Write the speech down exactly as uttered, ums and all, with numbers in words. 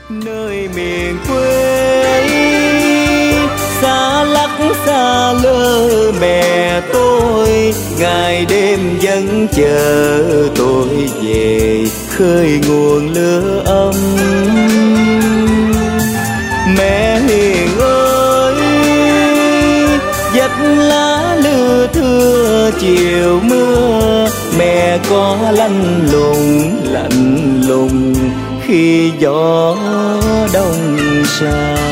Nơi miền quê xa lắc xa lơ mẹ tôi, ngày đêm vẫn chờ tôi về khơi nguồn lửa ấm. Mẹ hiền ơi, vách lá lưa thưa chiều mưa, mẹ có lạnh lùng lạnh lùng khi gió đông xa.